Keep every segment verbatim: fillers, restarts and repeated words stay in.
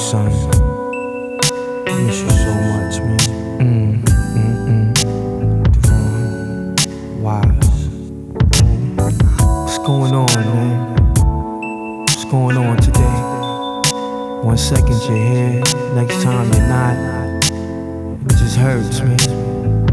son. I miss you so much, man. Mm, mm, mm. Devon, Wise. What's going on, man? What's going on today? One second you're here, next time you're not. It just hurts, man.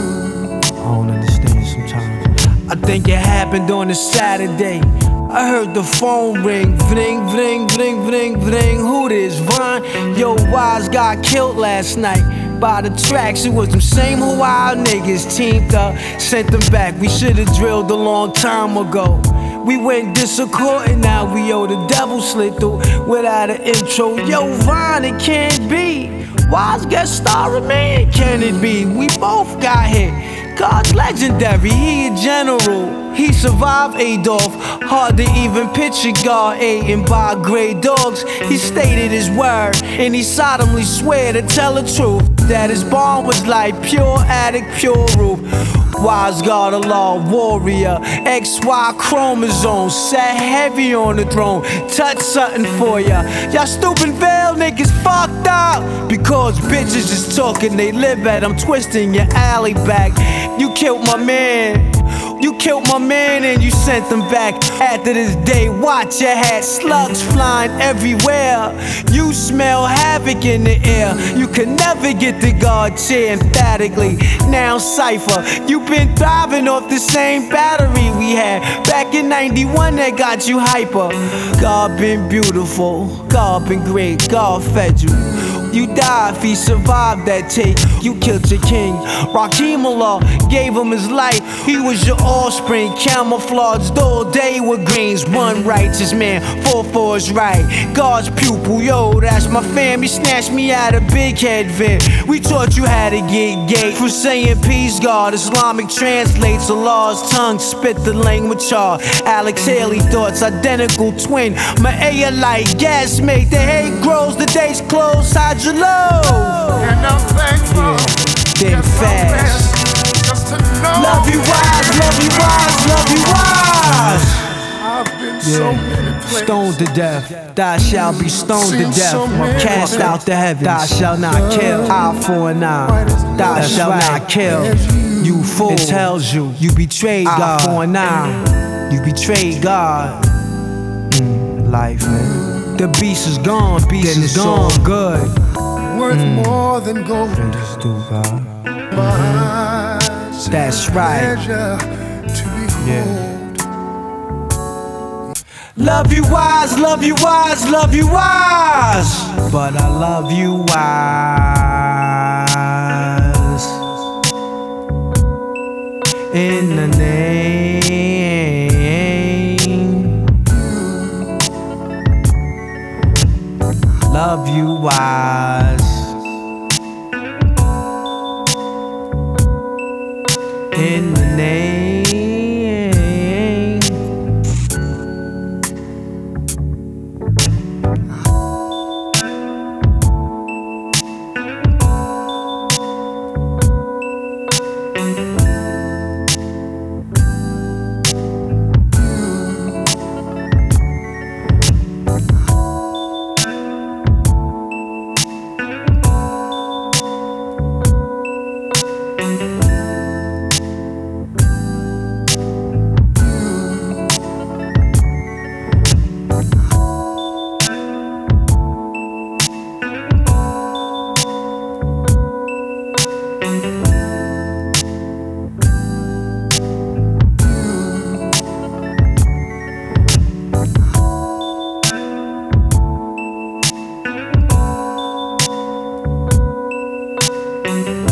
I don't understand sometimes. I think it happened on a Saturday. I heard the phone ring, vring, vring, vring, vring, vring. Who this, Vaughn? Yo, Wise got killed last night by the tracks. It was them same Hawaii niggas teamed up, sent them back. We should've drilled a long time ago. We went disaccord and now we owe the devil slid through without an intro. Yo, Vaughn, it can't be. Wise guest starring me, can it be? We both got hit. God's legendary, he a general. He survived Adolf, hard to even picture God eaten by gray dogs. He stated his word, and he solemnly swear to tell the truth, that his bond was like pure attic, pure roof. Wise God, a law warrior, X Y chromosome, sat heavy on the throne, touch something for ya. Y'all stupid veil niggas fucked up, because bitches is talking, they live at. I'm twisting your alley back. You killed my man. You killed my man and you sent them back. After this day, watch your hat, slugs flying everywhere. You smell havoc in the air. You can never get the guard chair emphatically. Now Cypher, you been thriving off the same battery we had back in ninety-one that got you hyper. God been beautiful, God been great, God fed you. You died if he survived that take. You killed your king. Raheem Allah gave him his life. He was your offspring, camouflaged all day with greens. One righteous man, four for his right. God's pupil, yo, that's my fam. He snatched me out of big head vid. We taught you how to get gay. From saying peace, God, Islamic translates Allah's tongue, spit the language hard. Alex Haley thoughts, identical twin. My A like gas mate. The hate grows, the days close. How'd you love? And I'm thankful. Yeah, then fast. Just to know. Love you wise, love you wise, love you wise. I've been so many places. Stoned to death, thou shalt be stoned to Seen so death. many Cast places. out the heavens, thou shalt not kill. Eye for an eye, thou shalt not kill. You fool, it tells you, you betrayed God. Eye for an eye, you betrayed God. Mm, life, man. The beast is gone, beast is gone, good. Worth mm. more than gold. Just do God. Mm. That's right. Yeah. Love you wise, love you wise, love you wise. But I love you wise. In the name. Love you wise. In the name. Thank you.